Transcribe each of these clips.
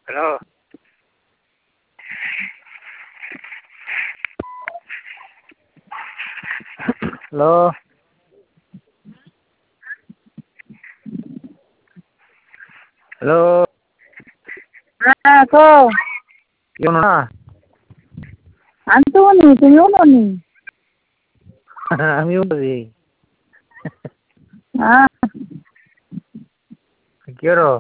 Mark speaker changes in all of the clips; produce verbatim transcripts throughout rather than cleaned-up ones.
Speaker 1: hello hello hello
Speaker 2: হ্যাঁ কো
Speaker 1: কেউ না
Speaker 2: আমি তো বলি তুমিও বলি
Speaker 1: আমিও বলি
Speaker 2: হ্যাঁ
Speaker 1: কি করো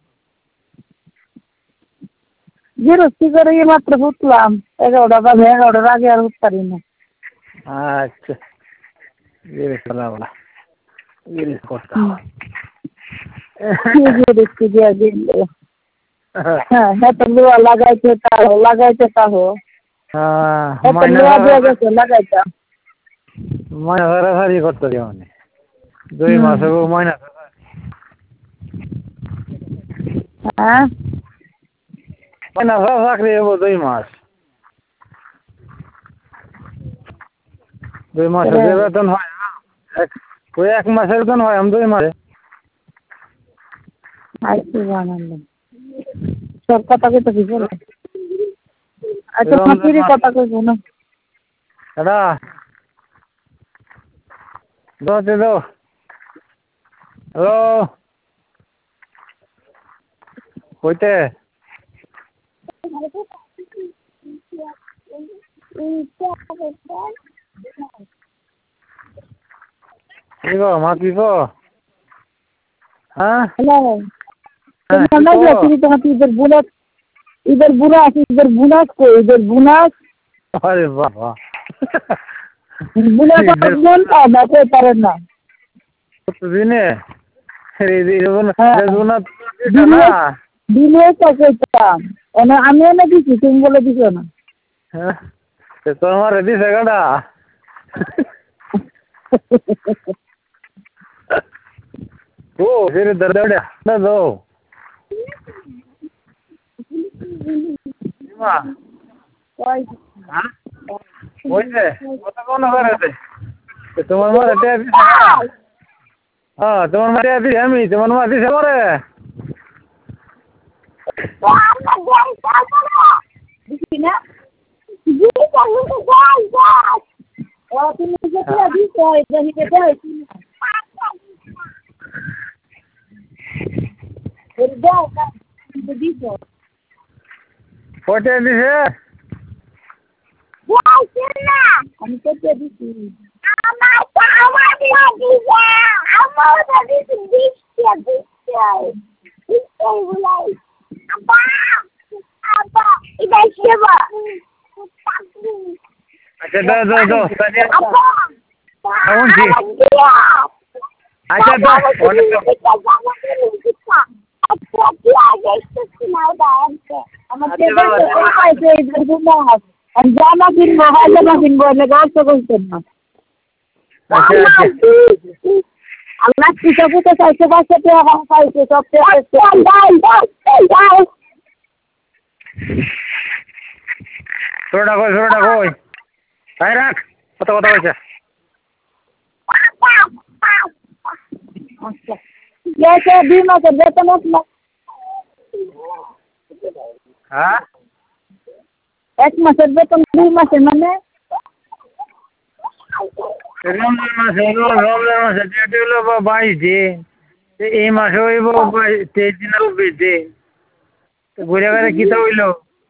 Speaker 2: বিরক্তি করে এই মাত্র উঠলাম এগারোটা বাজে এগারোটার আগে আর উঠতে পারি না
Speaker 1: আচ্ছা বলা করতে
Speaker 2: বিরক্তি দিয়ে দিল হ্যাঁ হ্যাঁ তো লোয়া লাগাইছে তাও লাগাইছে তাও এত লোয়া দিয়ে গেছে লাগাইতে
Speaker 1: ময়না সারি করতে দিও মানে দুই মাস হবো ময়না
Speaker 2: হ্যাঁ
Speaker 1: ময়না চাকরি হবো দুই মাস দুই মাসের যে বেতন হয় ওই এক মাসের বেতন হয় আমি দুই মাসে
Speaker 2: আইসি বানালাম সব কথা কইতে কি বলে আচ্ছা ফাঁকিরি কথা কইব না
Speaker 1: দাদা দো দে দো হ্যালো কইতে কি গো মা কি গো हाँ
Speaker 2: हेलो समझ गया तेरी तो इधर बुलेट इधर बुलास इधर बुलास को इधर बुलास
Speaker 1: अरे वाह वाह
Speaker 2: बुलास का बोलता है मैं कोई तरह ना
Speaker 1: तो दिने अरे ये वो ना वो ना
Speaker 2: दिने दिने का कहता और ना हमें ना किसी तुम बोले किसी ना
Speaker 1: हाँ तो हमारे दिशा कड़ा ओ फिर दर्द उड़ा ना दो माँ हाँ वही है वो तो कौन कर रहे थे तो तुम्हारे मारे टेबी हाँ तुम्हारे मारे टेबी है मी तुम्हारे मारे दिशा मारे
Speaker 2: ना जी चालू तो जाओ जाओ और तुम मुझे क्या दी तो इधर ही के जाओ फिर जाओ का दी तो
Speaker 1: फोटे दिशे
Speaker 2: जाओ सुनना हम तो क्या दी थी हमारा हमारा दी जा हमारा दी दी क्या दी क्या इसको बुलाई अब्बा अब्बा इधर से वो
Speaker 1: अच्छा दो दो दो
Speaker 2: अब्बा
Speaker 1: कौन सी अच्छा दो अच्छा क्या जैसे सुनाओ दाम से हम तेरे को कैसे इधर घूमना है हम जाना फिर वहाँ जाना फिर बोलने का तो कुछ करना अच्छा अल्लाह की सब तो कैसे कैसे पे हम कैसे सब पे जाओ जाओ जाओ थोड़ा कोई थोड़ा कोई भाई रख पता पता कैसे
Speaker 2: जैसे बीमा कर देते ना
Speaker 1: हाँ
Speaker 2: एक मासेर बेतन दुई मासेर মানে
Speaker 1: রমজান মাসে রমজান মাসে ডেট হলো বাইশ দিন এই মাসে হইব তেইশ দিন চব্বিশ দিন ঘুরে ঘুরে কিতা হইলো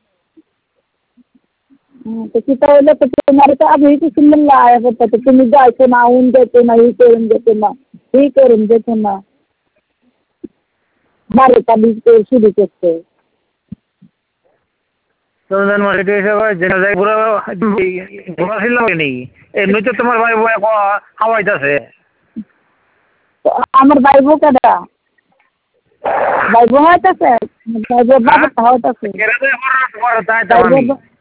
Speaker 2: तो किता হইলো তো तुम्हारे तो अभी कुछ मिल रहा है तो तुम जाओ ना उन देते ना ये करें देते ना ये करें देते ना बारे का बीच पे शुरू करते
Speaker 1: রমজান মাসে তো এসে যেটা যায় পুরো ঘোরা ছিল নাকি এমনি তো তোমার ভাই বই খাওয়াইতেছে
Speaker 2: তো আমার ভাই বউ কেডা ভাই বউ হইতাছে ভাই বউ বাবা হইতাছে
Speaker 1: কেরা তো পরে তাই তো আমি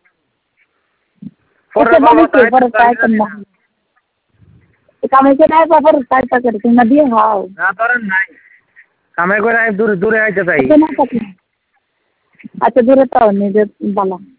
Speaker 2: পরে বাবা তাই পরে তাই না কামে কে নাই পরে তাই তা করে তুমি দিয়ে হাও
Speaker 1: না তোর নাই কামে করে দূরে দূরে আইতে তাই
Speaker 2: আচ্ছা দূরে তাও নিজে বালা